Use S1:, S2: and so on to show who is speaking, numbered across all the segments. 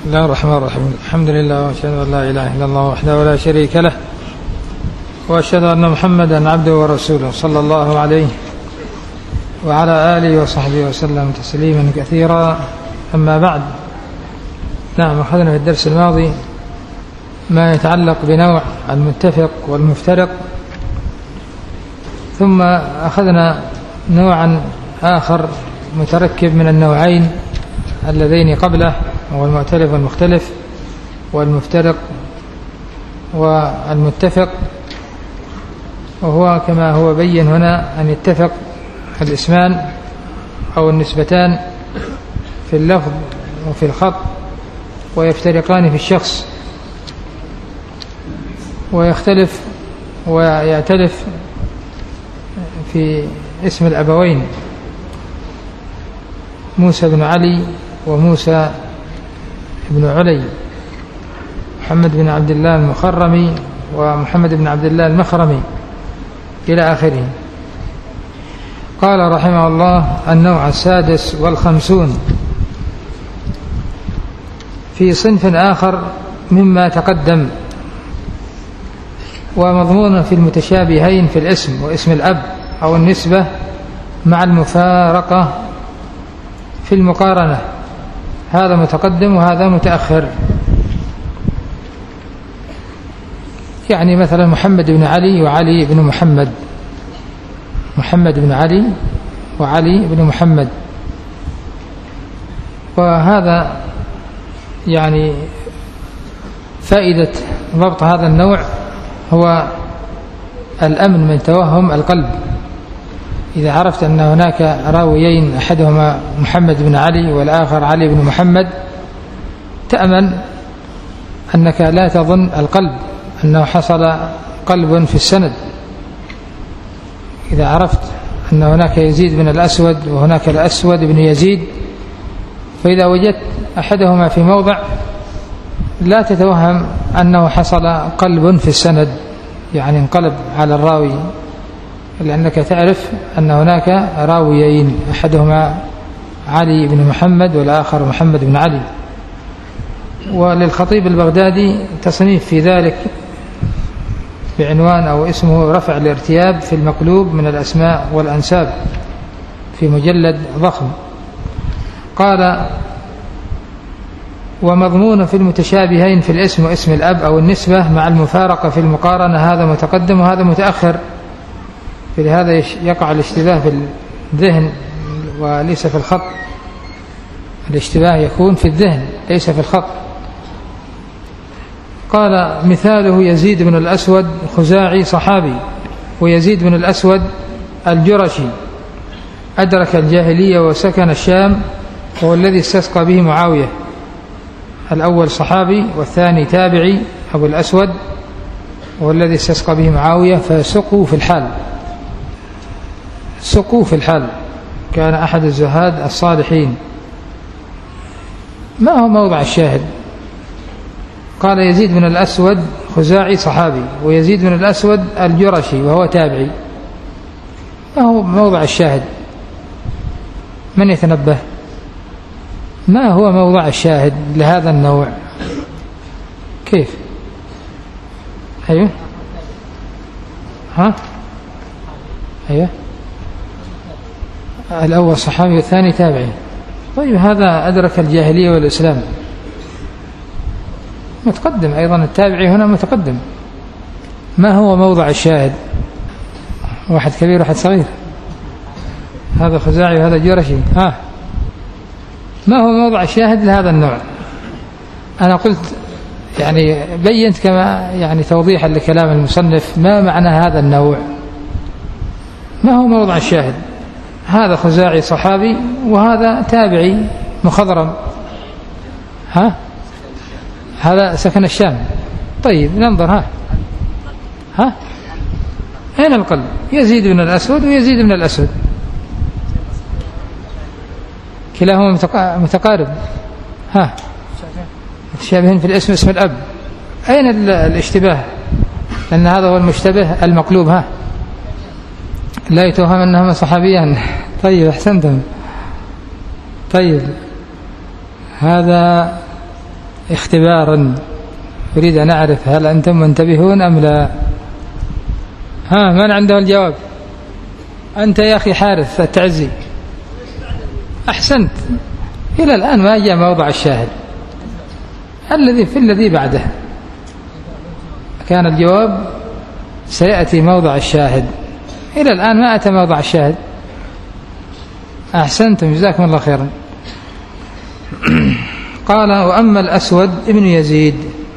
S1: بسم الله الرحمن الرحيم. الحمد لله وأشهد أن لا إله إلا الله وحده لا شريك له وأشهد أن محمدا عبده ورسوله صلى الله عليه وعلى آله وصحبه وسلم تسليما كثيرا. أما بعد، نعم، أخذنا في الدرس الماضي ما يتعلق بنوع المتفق والمفترق، ثم أخذنا نوعا آخر متركب من النوعين اللذين قبله، وهو المؤتلف والمختلف والمفترق والمتفق، وهو كما هو بين هنا أن يتفق الاسمان أو النسبتان في اللفظ وفي الخط، ويفترقان في الشخص، ويختلف ويأتلف في اسم الأبوين موسى بن علي وموسى بن علي، محمد بن عبد الله المخرمي ومحمد بن عبد الله المخرمي إلى آخره. قال رحمه الله: النوع 56 في صنف آخر مما تقدم، ومضمون في المتشابهين في الاسم واسم الأب أو النسبة مع المفارقة في المقارنة، هذا متقدم وهذا متأخر. يعني مثلا محمد بن علي وعلي بن محمد، محمد بن علي وعلي بن محمد، وهذا يعني فائدة ضبط هذا النوع هو الأمن من توهم القلب. إذا عرفت أن هناك راويين أحدهما محمد بن علي والآخر علي بن محمد، تأمن أنك لا تظن القلب أنه حصل قلب في السند. إذا عرفت أن هناك يزيد بن الأسود وهناك الأسود بن يزيد، فإذا وجدت أحدهما في موضع لا تتوهم أنه حصل قلب في السند، يعني انقلب على الراوي، لأنك تعرف أن هناك راويين أحدهما علي بن محمد والآخر محمد بن علي. وللخطيب البغدادي تصنيف في ذلك بعنوان أو اسمه رفع الارتياب في المقلوب من الأسماء والأنساب، في مجلد ضخم. قال: ومضمون في المتشابهين في الاسم واسم الأب أو النسبة مع المفارقة في المقارنة، هذا متقدم وهذا متأخر. فلهذا يقع الاشتباه في الذهن وليس في الخط. الاشتباه يكون في الذهن ليس في الخط. قال: مثاله يزيد بن الأسود خزاعي صحابي، ويزيد بن الأسود الجرشي أدرك الجاهلية وسكن الشام، وهو الذي استسقى به معاوية. الأول صحابي والثاني تابعي أبو الأسود، وهو الذي استسقى به معاوية، فسقوا في الحال، سقوا في الحال. كان أحد الزهاد الصالحين. ما هو موضع الشاهد؟ قال: يزيد بن الأسود خزاعي صحابي، ويزيد بن الأسود الجرشي وهو تابعي. ما هو موضع الشاهد؟ من يتنبه؟ ما هو موضع الشاهد لهذا النوع؟ كيف؟ أيوه، ها، أيوه، الأول صحابي والثاني تابعي. طيب، هذا أدرك الجاهلية والإسلام، متقدم أيضا. التابعي هنا متقدم. ما هو موضع الشاهد؟ واحد كبير واحد صغير، هذا خزاعي وهذا جرشي. ما هو موضع الشاهد لهذا النوع؟ أنا قلت يعني بينت كما يعني توضيحا لكلام المصنف ما معنى هذا النوع. ما هو موضع الشاهد؟ هذا خزاعي صحابي وهذا تابعي مخضرم. هذا سكن الشام. طيب، ننظر. أين القلب؟ يزيد بن الأسود ويزيد بن الأسود، كلاهما متقارب. متشابهين في الاسم اسم الأب. أين الاشتباه؟ لأن هذا هو المشتبه المقلوب. لا يتوهم أنهما صحابيان. طيب، أحسنتم. طيب، هذا اختبارا، أريد أن أعرف هل أنتم منتبهون أم لا؟ من عنده الجواب؟ أنت يا أخي حارث التعزي، أحسنت. إلى الآن ما جاء موضع الشاهد الذي بعده. كان الجواب سيأتي موضع الشاهد، إلى الآن ما أتى موضع الشاهد. أحسنتم، جزاكم الله خيرا. قال وأما الأسود ابن يزيد،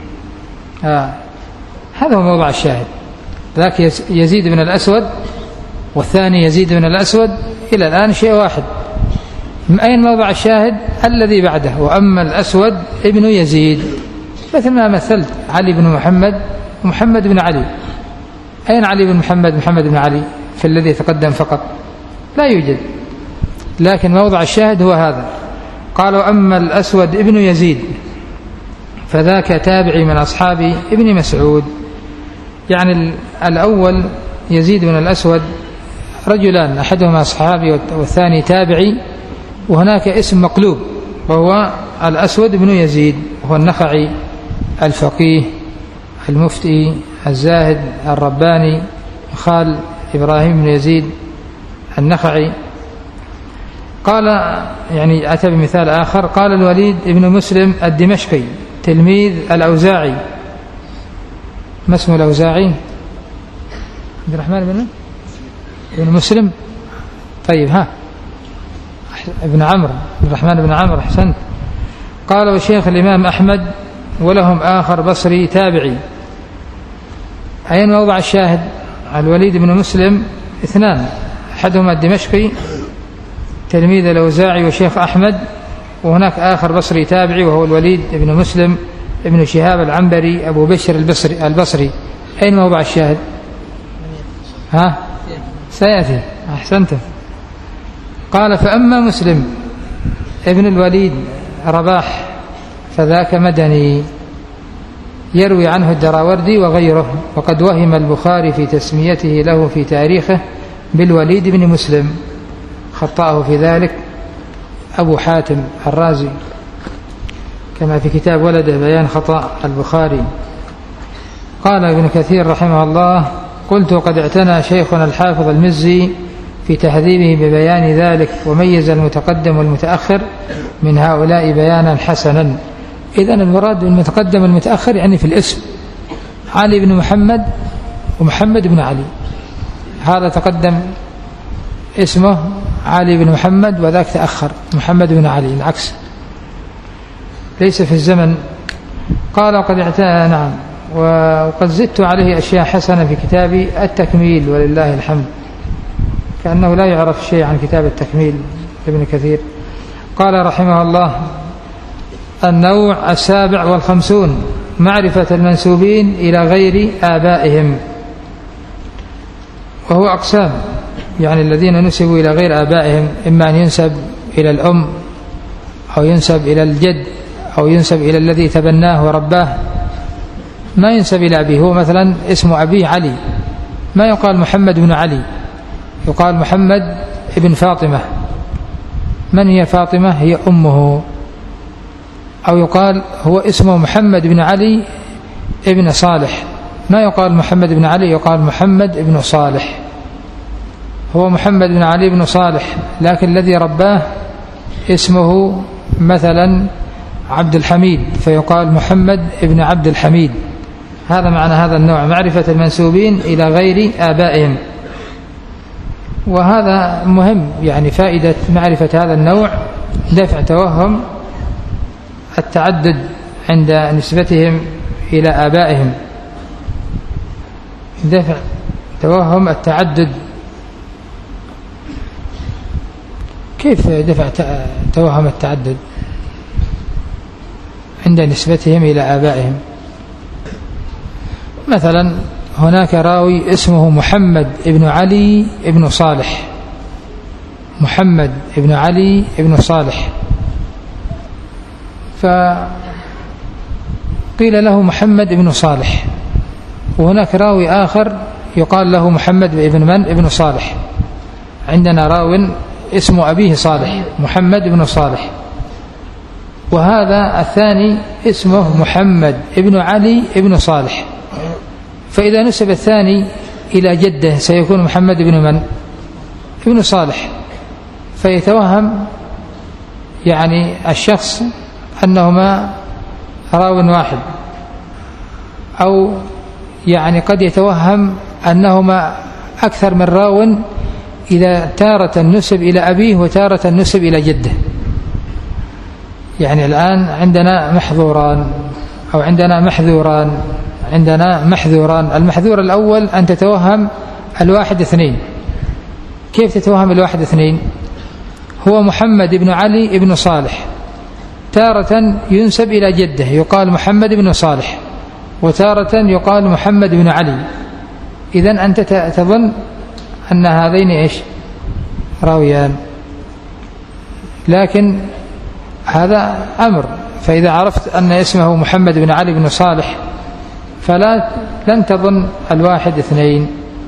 S1: هذا هو موضع الشاهد. ذاك يزيد بن الأسود والثاني يزيد بن الأسود، إلى الآن شيء واحد. أين موضع الشاهد؟ الذي بعده، وأما الأسود ابن يزيد، مثل ما مثلت علي بن محمد ومحمد بن علي. أين علي بن محمد بن علي في الذي تقدم فقط؟ لا يوجد. لكن موضع الشاهد هو هذا. قال وأما الأسود ابن يزيد فذاك تابعي من أصحاب ابن مسعود. يعني الأول يزيد بن الأسود رجلان، أحدهما أصحابي والثاني تابعي، وهناك اسم مقلوب وهو الأسود بن يزيد، وهو النخعي الفقيه المفتي الزاهد الرباني، خال إبراهيم بن يزيد النخعي. قال يعني أتى بمثال آخر، قال الوليد بن مسلم الدمشقي تلميذ الأوزاعي. ما اسمه الأوزاعي؟ عبد الرحمن بن مسلم. طيب، ابن عمرو، عبد الرحمن بن عمرو، أحسنت. قال وشيخ الإمام أحمد، ولهم آخر بصري تابعي. أين موضع الشاهد؟ الوليد بن مسلم اثنان، أحدهما الدمشقي تلميذ الأوزاعي وشيخ أحمد، وهناك آخر بصري تابعي وهو الوليد بن مسلم ابن شهاب العنبري أبو بشر البصري. أين موضع الشاهد؟ سيأتي. أحسنت. قال فأما مسلم ابن الوليد رباح فذاك مدني، يروي عنه الدراوردي وغيره، وقد وهم البخاري في تسميته له في تاريخه بالوليد بن مسلم، خطأه في ذلك أبو حاتم الرازي كما في كتاب ولده بيان خطأ البخاري. قال ابن كثير رحمه الله قلت قد اعتنى شيخنا الحافظ المزي في تهذيبه ببيان ذلك، وميز المتقدم والمتأخر من هؤلاء بيانا حسنا. إذن المراد بالمتقدم والمتأخر يعني في الاسم، علي بن محمد ومحمد بن علي، هذا تقدم اسمه علي بن محمد وذاك تأخر محمد بن علي، العكس ليس في الزمن. قال قد اعتنى، نعم، وقد زدت عليه أشياء حسنة في كتابي التكميل ولله الحمد، كأنه لا يعرف شيء عن كتاب التكميل لابن كثير. قال رحمه الله النوع 57 معرفة المنسوبين إلى غير آبائهم، وهو أقسام، يعني الذين نسبوا إلى غير آبائهم، إما أن ينسب إلى الأم أو ينسب إلى الجد أو ينسب إلى الذي تبناه ورباه، ما ينسب إلى أبيه. هو مثلا اسم أبيه علي، ما يقال محمد بن علي، يقال محمد ابن فاطمة. من هي فاطمة؟ هي أمه. أو يقال هو اسمه محمد بن علي ابن صالح، ما يقال محمد بن علي، يقال محمد ابن صالح. هو محمد بن علي بن صالح، لكن الذي رباه اسمه مثلا عبد الحميد، فيقال محمد ابن عبد الحميد. هذا معنى هذا النوع، معرفة المنسوبين إلى غير آبائهم. وهذا مهم، يعني فائدة معرفة هذا النوع دفع توهم التعدد عند نسبتهم إلى آبائهم، دفع توهم التعدد. كيف دفع توهم التعدد عند نسبتهم إلى آبائهم؟ مثلا هناك راوي اسمه محمد ابن علي ابن صالح، محمد ابن علي ابن صالح، فقيل له محمد ابن صالح. وهناك راوي آخر يقال له محمد ابن من؟ ابن صالح. عندنا راو اسم أبيه صالح، محمد ابن صالح، وهذا الثاني اسمه محمد ابن علي ابن صالح، فإذا نسب الثاني إلى جده سيكون محمد بن من؟ ابن صالح، فيتوهم يعني الشخص أنهما راو واحد، أو يعني قد يتوهم أنهما أكثر من راو إذا تارة نسب إلى أبيه وتارة نسب إلى جده. يعني الآن عندنا محظوران أو عندنا محذوران. المحذور الأول أن تتوهم الواحد اثنين. كيف تتوهم الواحد اثنين؟ هو محمد بن علي بن صالح، تارة ينسب إلى جده يقال محمد بن صالح، وتارة يقال محمد بن علي. إذن أنت تظن أن هذين إيش؟ راويان، لكن هذا أمر. فإذا عرفت أن اسمه محمد بن علي بن صالح لن تظن الواحد اثنين.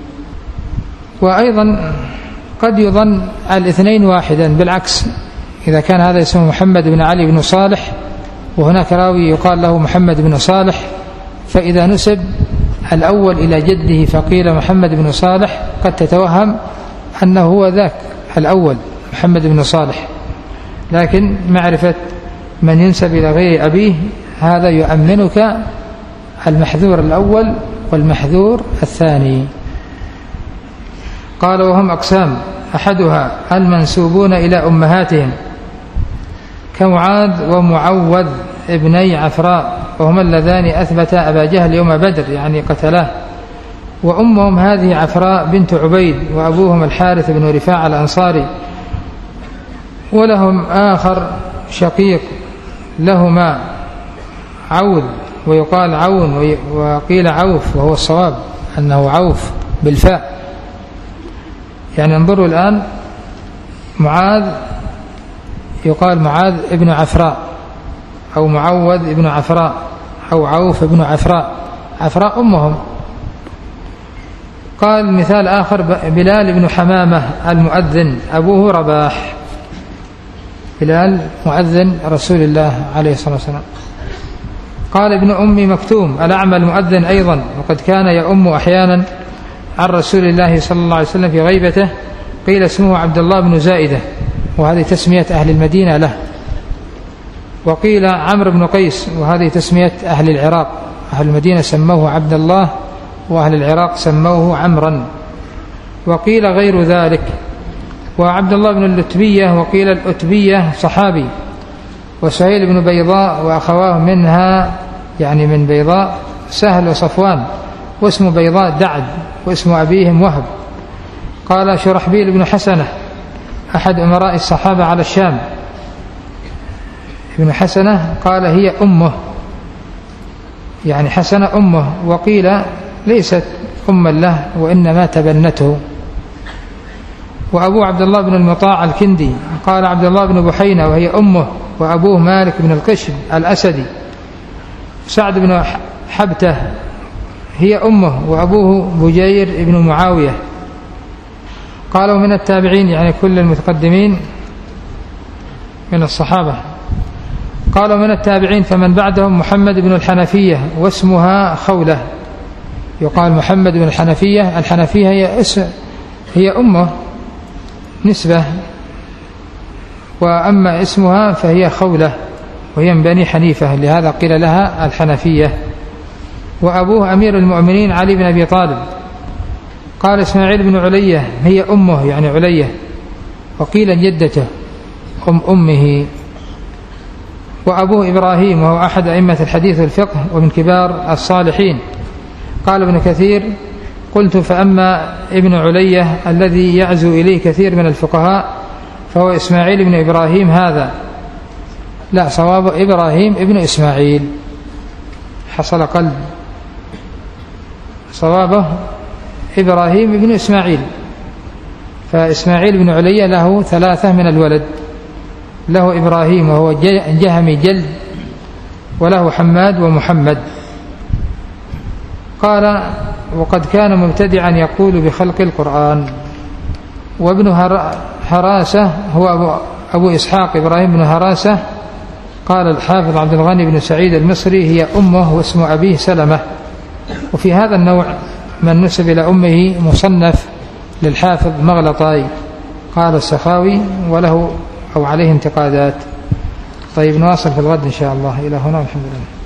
S1: وأيضا قد يظن الاثنين واحدا، بالعكس، إذا كان هذا اسمه محمد بن علي بن صالح وهناك راوي يقال له محمد بن صالح، فإذا نسب الأول إلى جده فقيل محمد بن صالح قد تتوهم أنه هو ذاك الأول محمد بن صالح، لكن معرفة من ينسب إلى غير أبيه هذا يؤمنك المحذور الأول والمحذور الثاني. قال وهم أقسام: أحدها المنسوبون إلى أمهاتهم كمعاذ ومعوذ ابني عفراء، وهما اللذان أثبتا أبا جهل يوم بدر يعني قتلاه، وأمهم هذه عفراء بنت عبيد، وأبوهم الحارث بن رفاعة الأنصاري، ولهم آخر شقيق لهما عوذ ويقال عون وقيل عوف، وهو الصواب أنه عوف بالفاء. يعني انظروا الآن، معاذ يقال معاذ ابن عفراء أو معوذ ابن عفراء أو عوف ابن عفراء، عفراء أمهم. قال مثال آخر: بلال بن حمامة المؤذن أبوه رباح، بلال مؤذن رسول الله عليه الصلاة والسلام. قال ابن أم مكتوم الأعمى المؤذن أيضا، وقد كان يؤم أحيانا عن رسول الله صلى الله عليه وسلم في غيبته، قيل اسمه عبد الله بن زائدة، وهذه تسمية أهل المدينة له. وقيل عمرو بن قيس، وهذه تسمية أهل العراق، أهل المدينة سموه عبد الله وأهل العراق سموه عمرا. وقيل غير ذلك. وعبد الله بن اللتبية، وقيل الأتبية صحابي. وسهيل بن بيضاء وأخواه منها يعني من بيضاء سهل وصفوان، واسم بيضاء دعد، واسم أبيهم وهب. قال شرحبيل بن حسنة أحد أمراء الصحابة على الشام، ابن حسنة قال هي أمه، يعني حسنة أمه، وقيل ليست أما له وإنما تبنته. وأبو عبد الله بن المطاع الكندي قال عبد الله بن بحينة وهي أمه، وأبوه مالك بن القشم الأسدي. سعد بن حبته هي أمه، وأبوه بجير بن معاوية. قالوا من التابعين يعني كل المتقدمين من الصحابة. قالوا من التابعين فمن بعدهم محمد بن الحنفية، واسمها خولة، يقال محمد بن الحنفية. الحنفية هي أمه نسبة، وأما اسمها فهي خولة، وهي من بني حنيفة، لهذا قيل لها الحنفية. وأبوه أمير المؤمنين علي بن أبي طالب. قال إسماعيل بن علية هي أمه يعني علية، وقيل جدته أمه. وأبوه إبراهيم، وهو أحد أئمة الحديث والفقه ومن كبار الصالحين. قال ابن كثير: قلت فأما ابن علية الذي يعزو إليه كثير من الفقهاء فهو إسماعيل بن إبراهيم هذا. لا، صواب إبراهيم ابن إسماعيل، حصل قلب، صوابه إبراهيم ابن إسماعيل. فإسماعيل بن علية له 3 من الولد، له إبراهيم وهو جهمي جلد، وله حماد ومحمد. قال: وقد كان مبتدعا يقول بخلق القرآن. وابن هراسة هو أبو إسحاق إبراهيم بن هراسة قال الحافظ عبد الغني بن سعيد المصري هي أمه واسم أبيه سلمة. وفي هذا النوع من نسب إلى أمه مصنف للحافظ مغلطاي قال السخاوي وله أو عليه انتقادات. طيب نواصل في الغد إن شاء الله. إلى هنا والحمد لله.